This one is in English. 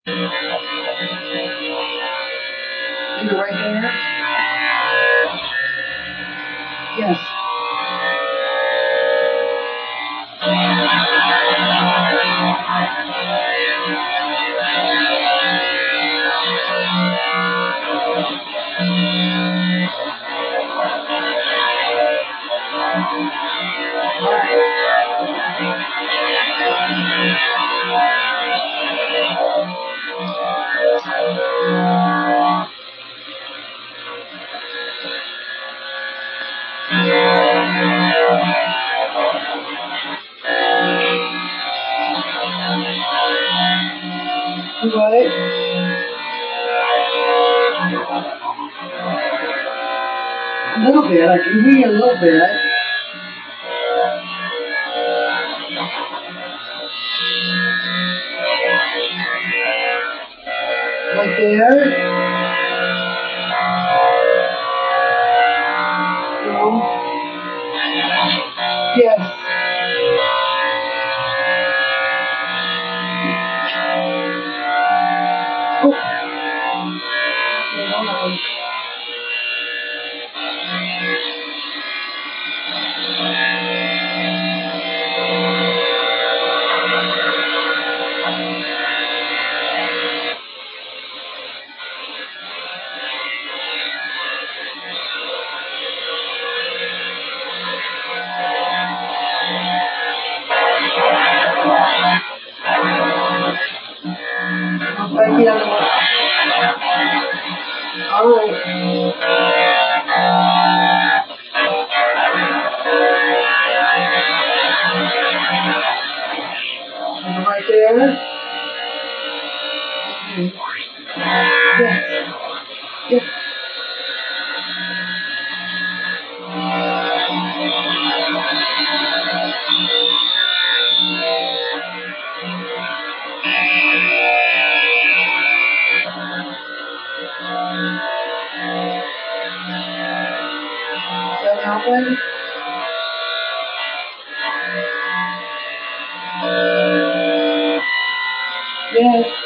You're right there? Yes. You got it? A little bit. I can hear you a little bit. Right there? No? Yes. Oh. Okay, hold on. I'll take the other one. All right. Right there? Okay. Yes. Yes. Is that helping? Yes.